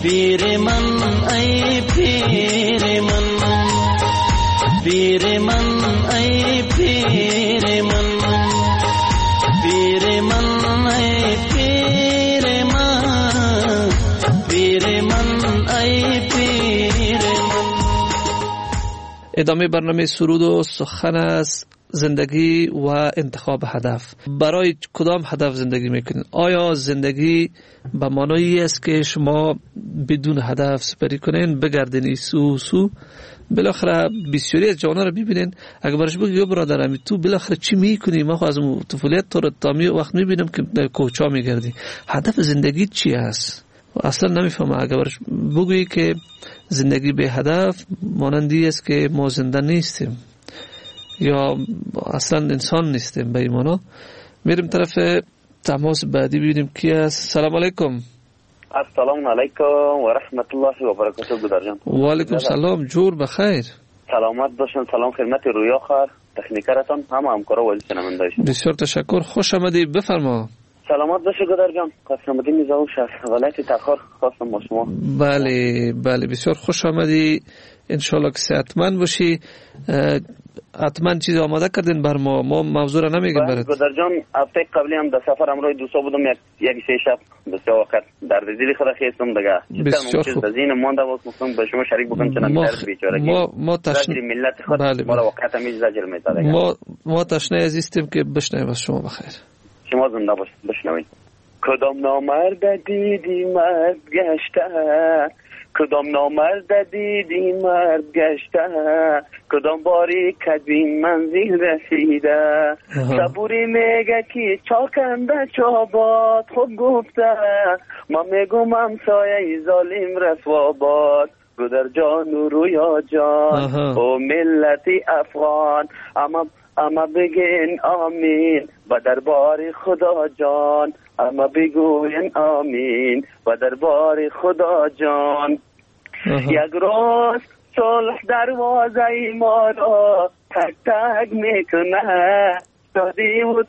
پیر من ای پیر من، پیر من ای پیر من، پیر من ای پیر من، پیر من ای پیر من. ادامه برنامه سرود و سخن است زندگی و انتخاب هدف. برای کدام هدف زندگی میکنید؟ آیا زندگی به معنی است که شما بدون هدف سپری کنین، بگردین سو بالاخره بسیاری از جوانا رو ببینین، اگه برش بگی برادرم تو بالاخره چی میکنی؟ ما از طفولیت تو رو تامی وقت میبینم که در کوچا میگردی. هدف زندگی چی است؟ اصلا نمیفهمم. اگه برش بگویی که زندگی به هدف مانندی است که ما زنده نیستیم یا اصلا انسان نیستیم، به ایمانا میریم طرف تماس بعدی ببینیم کی است. سلام علیکم. السلام علیکم و رحمت الله و برکاته گودر جان. و علیکم سلام، جور بخیر. سلامت باشین. سلام خدمت رویا خار تکنیکرتان، همکارا و شنونده شما. بسیار تشکر، خوش آمدی، بفرما. سلامت باشه گودر جان. قسم الدین میزاوش از ولایت تخار خواستم با شما. بله بسیار خوش آمدی، انشالله که صحتمند باشی. حتما چیز آماده کردین بر ما موضوع را نمیگیم برات. گودر جان هفته قبلی هم در سفر امروز دوستا بودم، یک سه شب بسیار وقت در دل خود خیستم دیگه. بسیار خوب. از این مونده بود گفتم به شما شریک بکنم چون درد بیچارگی. ما تشنه ملت خود ما وقت همیشه زجر میزنه. ما تشنه عزیزیم که بشنویم از شما. بخیر. شما زنده باشید، بشنوید. کدام نامرد دیدی مرد گشته، کدام نامرد دیدی مرد گشته، کدام باری کدین منزل رسیده. صبوری میگه که چاکنده چاباد خوب گفته، ما میگم همسایه ظالم رسوا باد. گودر جان و رویا جان و ملت افغان اما بگین آمین و دربار خدا جان، اما بگوین آمین و دربار خدا جان. یک روز صلح دروازه ما را تک تک میکنه، شادی و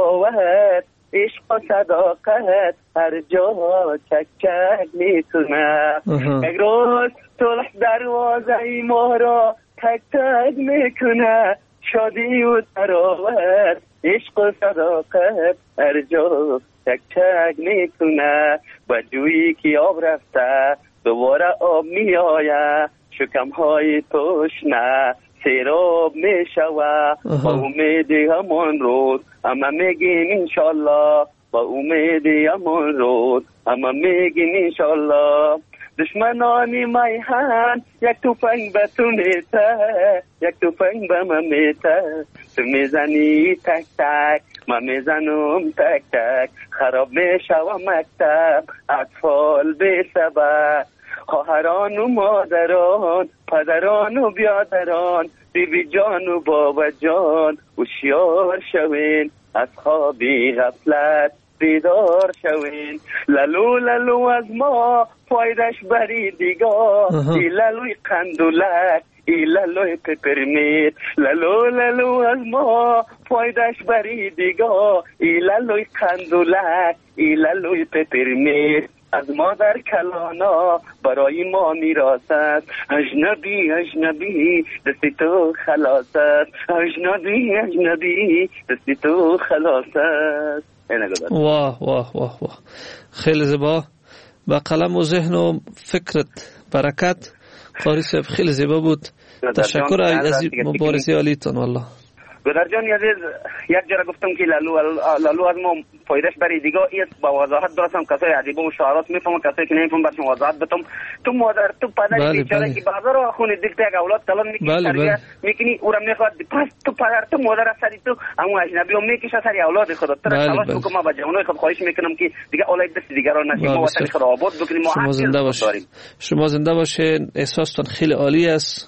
تراوت عشق و صداقت هر جا چک چک میکنه. یک روز صلح دروازه ما را تک تک میکنه، شادی و تراوت عشق و صداقت هر جا چک چک میکنه. با جویی که آب رفته دوباره آب می آید، شکم های تشنه سیراب می شود. با امیدی همان روز اما میگیم انشالله، با امیدی همان روز اما میگیم انشالله. دشمنانی میهن یک توفنگ به تو میته، یک توفنگ به من میته. تو میزنی تک تک من میزنم تک تک، خراب میشوم مکتب اطفال بی سبب. خواهران و مادران، پدران و بیادران، بیبی جان و بابا جان، هوشیار شوین از خوابی غفلت بیدار شوین. لالو لالو از ما فایدش بری دیگاه، ای لالوی قندولک ای لالوی پپرمیت. لالو لالو از ما فایدش بری دیگاه، ای لالوی قندولک ای لالوی پپرمیت. از مادر کلانا برای ما میراث است، اجنبی اجنبی دستی تو خلاص است، اجنبی اجنبی دستی تو خلاص است. واه واه واه واه، خیلی زیبا. با قلم و ذهن و فکرت برکت. قاری صاحب خیلی زیبا بود. تشکر از مبارزه عالیتون. والله گودر جان یک جا گفتم که لالو از ما فایدهش برای دیگه است. با وضاحت درستم کسای عجیبه و شعارات میفهمن، کسایی که نمیفهمن برشون وضاحت بتم. تو مادر تو پدر بیچاره که بازار و خونه دیگه یک اولاد کلان میکنی او را میخواد پس تو پدر تو مادر سری تو همون اجنبی هم میکشه سری اولاد خودت. تو تلاش بکن. ما با جوانای خود خواهش میکنم که دیگه اولاد دست دیگران نشیم، ما وطن خود آباد بکنیم. شما زنده باشین. شما زنده باشین. احساستون خیلی عالی است.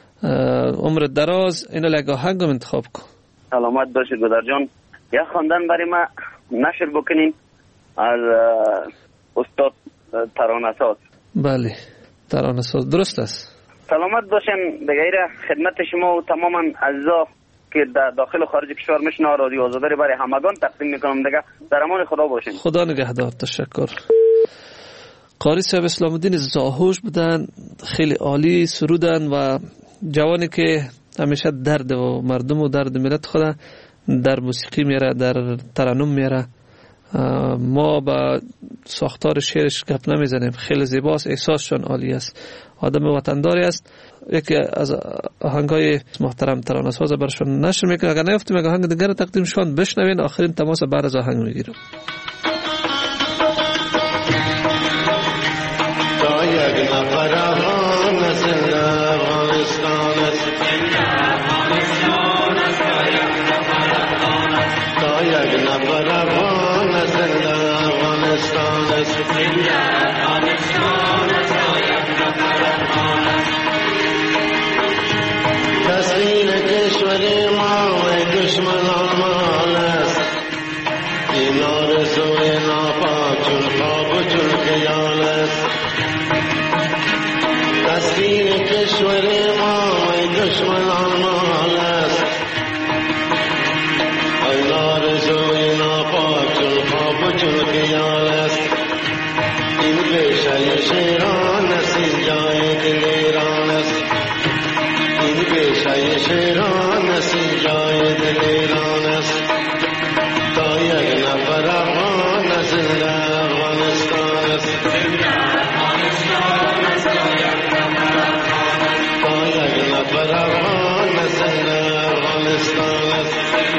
عمر دراز. اینو لگاهنگم انتخاب کن. سلامت باشید گودر جان. یک خواندن برای ما نشر بکنیم از استاد ترانه‌ساز. بله ترانه‌ساز درست است. سلامت باشین. به غیر خدمت شما و تماما اعضا که در داخل و خارج کشور میشنوند رادیو آزادی برای همگان تقدیم میکنم. دیگه در امان خدا باشین. خدا نگهدار. تشکر. قاری صاحب اسلام الدین زاهوش بودن، خیلی عالی سرودن و جوانی که همیشه درد و مردم و درد ملت خود در موسیقی میاره، در ترنم میاره. ما با ساختار شعرش گپ نمیزنیم، خیلی زیباست، احساسشون عالی است، آدم وطنداری است. یکی از آهنگای محترم ترانه‌ساز برشون نشر میکنه. اگر نیفتیم اگه آهنگ دیگر تقدیم شون بشنوین، آخرین تماس بعد از آهنگ میگیرم. تا یک نفر افغان زنده افغانستان است، تا یک نفر افغان زنده افغانستان است، تصویر کشور ما و دشمنان مال است، این آرزوی ناپاک چون خواب و چون خیال است. تصویر کشور ما و دشمنان مال است، این آرزوی ناپاک چون خواب و چون خیال است. این پیشه شیران است، این جای دل ایران است، این پیشه شیران است، این جای دل ایران است. تا یک نفر افغان زنده افغانستان است، تا یک نفر افغان زنده افغانستان است.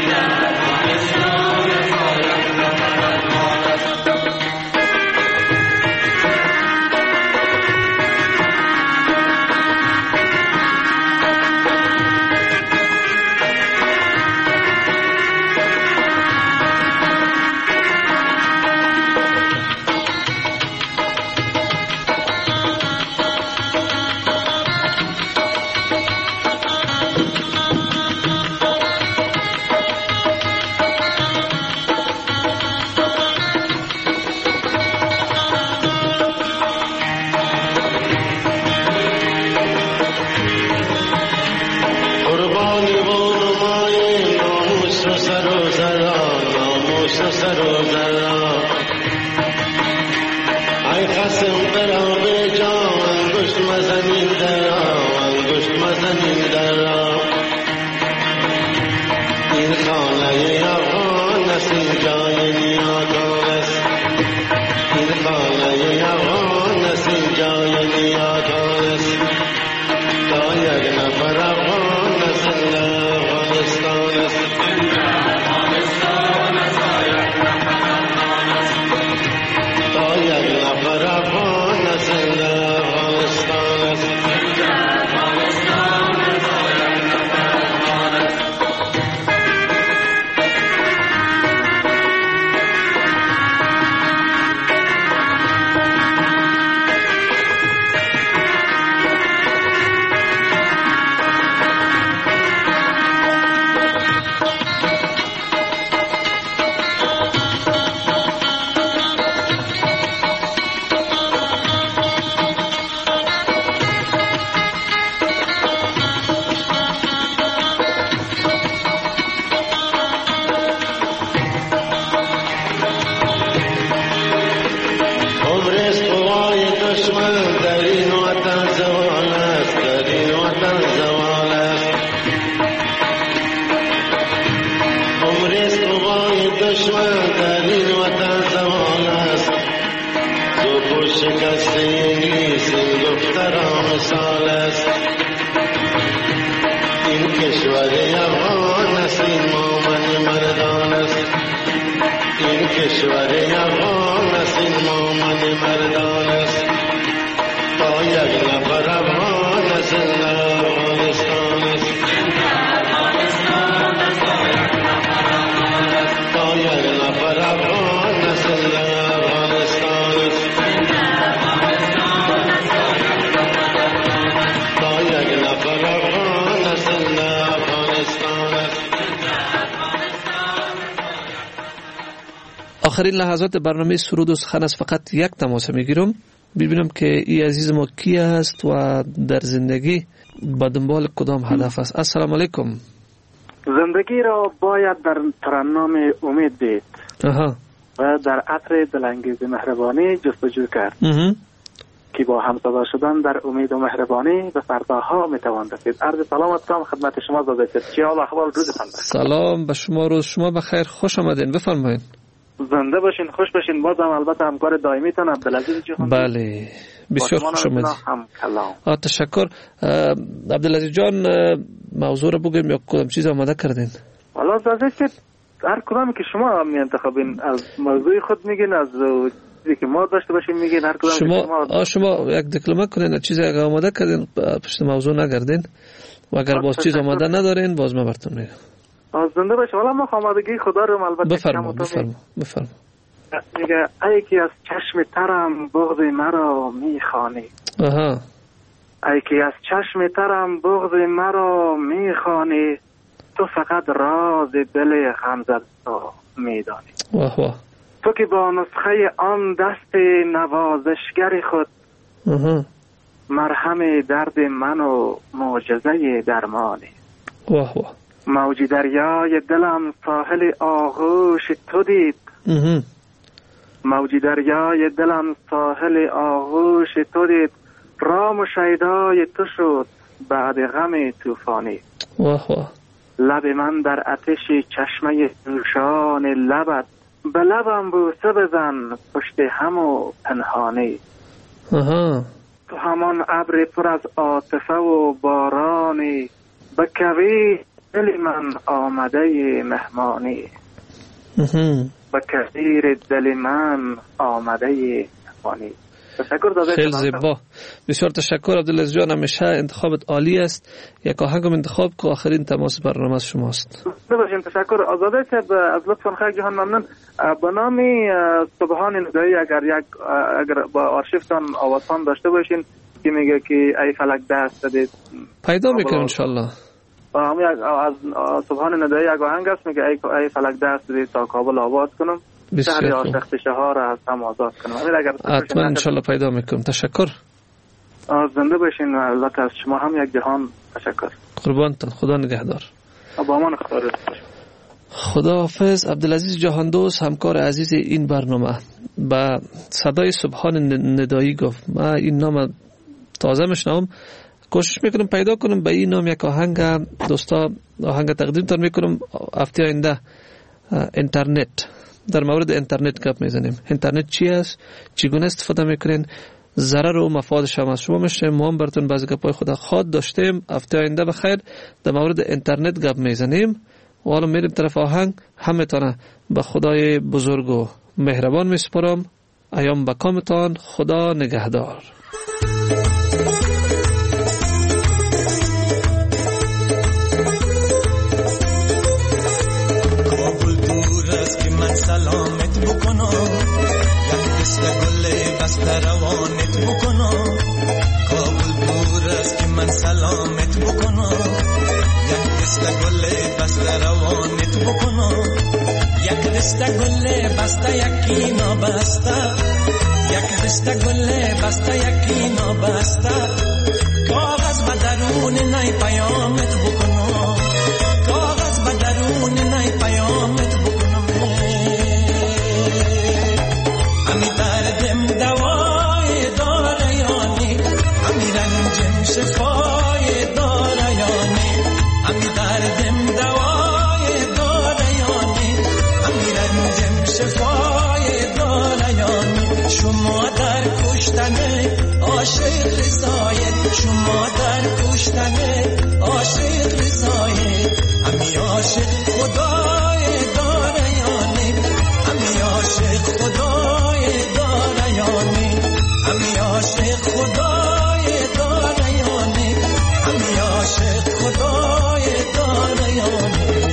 آخرین لحظات برنامه سرود و سخن است. فقط یک تماس میگیرم ببینم که این عزیز ما کی است و در زندگی با دنبال کدام هدف است. السلام علیکم. زندگی را باید در ترنم امید دید و در عطر دلانگیز مهربانی جستجو کرد. که با همصدا شدن در امید و مهربانی به فرداها میتوان رسید. عرض سلامت کنم خدمت شما زاده. چه حال احوال؟ روزتان بخیر. سلام به شما، روز شما بخیر. خوش آمدین، بفرمایید. زنده باشین، خوش باشین. بازم البته همکار دائمیتان عبدالعزیز جان. بله بسیار خوش آمدید. تشکر. عبدالعزیز جان موضوع رو بگیم یا کدام چیز آماده کردین؟ والا زاده هر کدامی که شما می انتخابین، از موضوع خود میگین، از چیزی که ما داشته باشیم میگین، هر کدام شما یک دکلمه کنین، چیزی اگه آماده کردین پشت موضوع نگردین و اگر باز چیز آماده ندارین باز ما براتون میگم. زنده باشه. والا ما آمادگی خدا رو البته بفرما. میگه ای که از چشم ترم بغض مرا میخوانی. ای که از چشم ترم بغض مرا میخوانی، تو فقط راز دل غمزده میدانی. تو که با نسخه آن دست نوازشگر خود مرهم درد من و معجزه درمانی. موج دریای دلم ساحل آغوش تو دید. موج دریای دلم ساحل آغوش تو دید، رام و شیدای تو شد بعد غم طوفانی. لب من در آتش چشمه جوشان لبت، به لبم بوسه بزن پشت هم و پنهانی. تو همان ابر پر از عاطفه و بارانی، به کوی دل من آمده مهمانی. به کویر دل من آمده مهمانی. تشکر داده. خیلی زیبا، بسیار تشکر عبدالعزیز جان. همیشه انتخابت عالی است. یک آهنگ انتخاب که آخرین تماس برنامه شماست. باشین. تشکر آزاده صاحب، از لطفاً خیلی جهان ممنون. به نام سبحان ندایی اگر با آرشیفتان آوازخوان داشته باشین که میگه که ای فلک دست دید پیدا میکنم انشالله. از سبحان ندایی یک آهنگ است میگه ای فلک دست دید تا کابل آباد کنم، شهر عاشق شهر از هم آزاد کنم. حتما انشالله پیدا میکنم. تشکر. زنده باشین. البته از شما هم یک جهان تشکر. قربانتون. خدا نگهدار. با امان خدا. خدا حافظ. عبدالعزیز جهان دوست، همکار عزیز این برنامه، با صدای سبحان ندایی گفت. من این نام تازه میشنوم، کوشش میکنم پیدا کنم به این نام یک آهنگ. دوستا آهنگ تقدیم تر میکنم. هفته آینده اینترنت، در مورد اینترنت گپ میزنیم. اینترنت چی است، چگونه استفاده میکنین، ضرر و مفادش هم از شما میشه. ما هم براتون بعضی گپای خدا خواد داشتیم. هفته آینده بخیر در مورد اینترنت گپ میزنیم. و حالا میریم طرف آهنگ. همتونه به خدای بزرگ و مهربان میسپارم. ایام بکامتان. خدا نگهدار. سلامت بکنم، یک دست گل بسته روانت بکنم. کابل دور است که من سلامت بکنم، یک دست گل بسته روانت بکنم. یک دست گل بسته یکی نابسته، یک دست گل بسته یکی نابسته. کاغذ به درون نی پیامت بکنم، کاغذ به درون نی پیامت بکنم. همی دردم دوای داره یانی، همی رنجم شفای داره یانی. همی دردم دوای داره یانی، همی رنجم شفای داره یانی. شما در کشتن عاشق رضایت، شما در کشتن عاشق رضایت. همی عاشق خدای داره یانی، همی عاشق خدای داره یانی. همی عاشق خدای داره یانی، همی عاشق خدای داره یانی.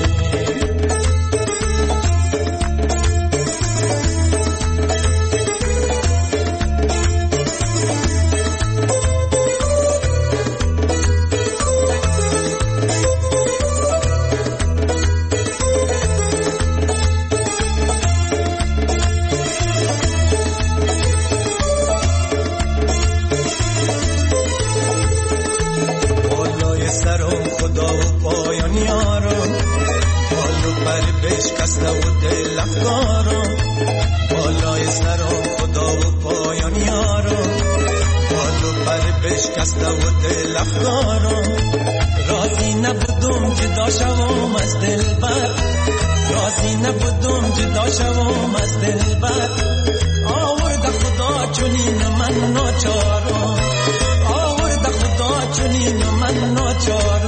بشکسته و دل افکارم، بالای سرم خدا و پایان یارم. پر بشکسته و دل افکارم راضی نبودم جدا شوم از دلبر راضی نبودم جدا شوم از دلبر آورد خدا چنین من ناچارم آورد خدا چنین من ناچارم